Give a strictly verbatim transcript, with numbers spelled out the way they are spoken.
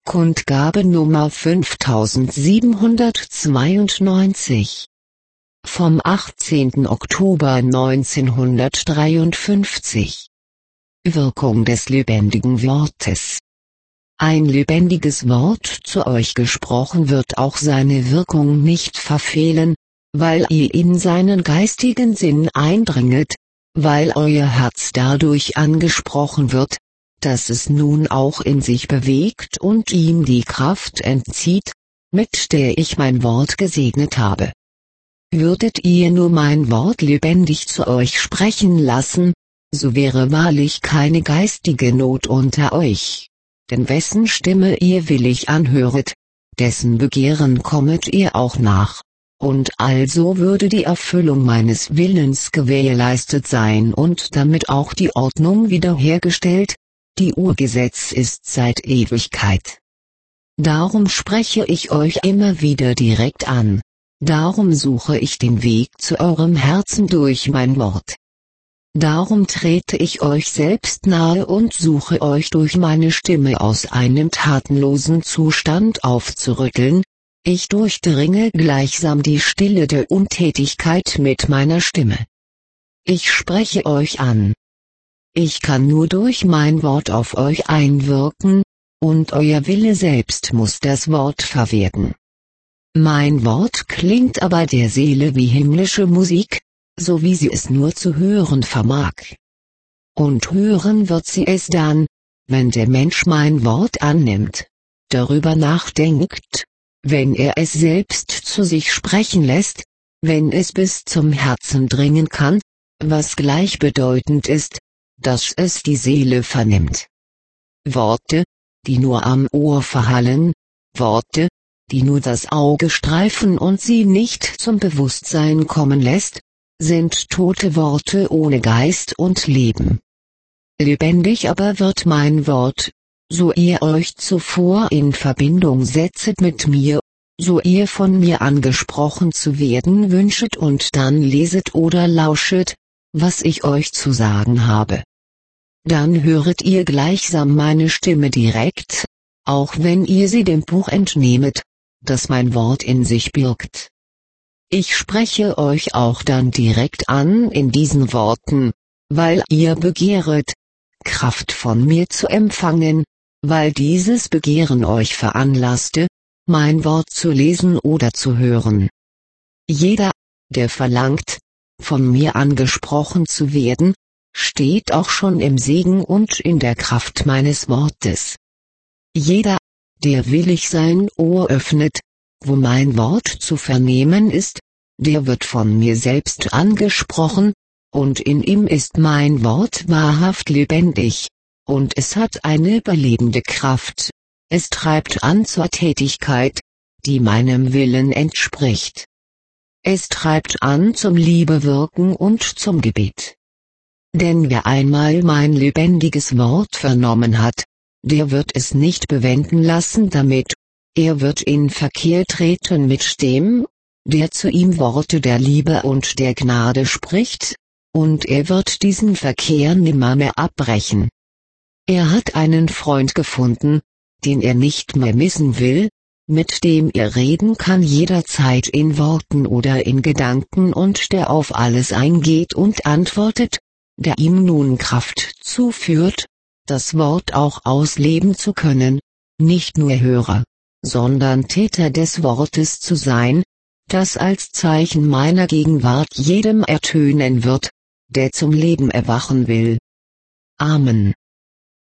Kundgabe Nummer fünftausendsiebenhundertzweiundneunzig. Vom achtzehnten Oktober neunzehnhundertdreiundfünfzig. Wirkung des lebendigen Wortes. Ein lebendiges Wort zu euch gesprochen wird auch seine Wirkung nicht verfehlen, weil ihr in seinen geistigen Sinn eindringet, weil euer Herz dadurch angesprochen wird, dass es nun auch in sich bewegt und ihm die Kraft entzieht, mit der ich mein Wort gesegnet habe. Würdet ihr nur mein Wort lebendig zu euch sprechen lassen, so wäre wahrlich keine geistige Not unter euch. Denn wessen Stimme ihr willig anhöret, dessen Begehren kommet ihr auch nach. Und also würde die Erfüllung meines Willens gewährleistet sein und damit auch die Ordnung wiederhergestellt, die Urgesetz ist seit Ewigkeit. Darum spreche ich euch immer wieder direkt an, darum suche ich den Weg zu eurem Herzen durch mein Wort. Darum trete ich euch selbst nahe und suche euch durch meine Stimme aus einem tatenlosen Zustand aufzurütteln, ich durchdringe gleichsam die Stille der Untätigkeit mit meiner Stimme. Ich spreche euch an. Ich kann nur durch mein Wort auf euch einwirken, und euer Wille selbst muss das Wort verwerten. Mein Wort klingt aber der Seele wie himmlische Musik, so wie sie es nur zu hören vermag. Und hören wird sie es dann, wenn der Mensch mein Wort annimmt, darüber nachdenkt, wenn er es selbst zu sich sprechen lässt, wenn es bis zum Herzen dringen kann, was gleichbedeutend ist, dass es die Seele vernimmt. Worte, die nur am Ohr verhallen, Worte, die nur das Auge streifen und sie nicht zum Bewusstsein kommen lässt, sind tote Worte ohne Geist und Leben. Lebendig aber wird mein Wort, so ihr euch zuvor in Verbindung setzet mit mir, so ihr von mir angesprochen zu werden wünschet und dann leset oder lauschet, was ich euch zu sagen habe. Dann höret ihr gleichsam meine Stimme direkt, auch wenn ihr sie dem Buch entnehmet, das mein Wort in sich birgt. Ich spreche euch auch dann direkt an in diesen Worten, weil ihr begehret, Kraft von mir zu empfangen, weil dieses Begehren euch veranlasste, mein Wort zu lesen oder zu hören. Jeder, der verlangt, von mir angesprochen zu werden, steht auch schon im Segen und in der Kraft meines Wortes. Jeder, der willig sein Ohr öffnet, wo mein Wort zu vernehmen ist, der wird von mir selbst angesprochen, und in ihm ist mein Wort wahrhaft lebendig, und es hat eine belebende Kraft, es treibt an zur Tätigkeit, die meinem Willen entspricht. Es treibt an zum Liebewirken und zum Gebet. Denn wer einmal mein lebendiges Wort vernommen hat, der wird es nicht bewenden lassen damit, er wird in Verkehr treten mit dem, der zu ihm Worte der Liebe und der Gnade spricht, und er wird diesen Verkehr nimmermehr abbrechen. Er hat einen Freund gefunden, den er nicht mehr missen will, mit dem er reden kann jederzeit in Worten oder in Gedanken und der auf alles eingeht und antwortet, der ihm nun Kraft zuführt, das Wort auch ausleben zu können, nicht nur Hörer, sondern Täter des Wortes zu sein, das als Zeichen meiner Gegenwart jedem ertönen wird, der zum Leben erwachen will. Amen.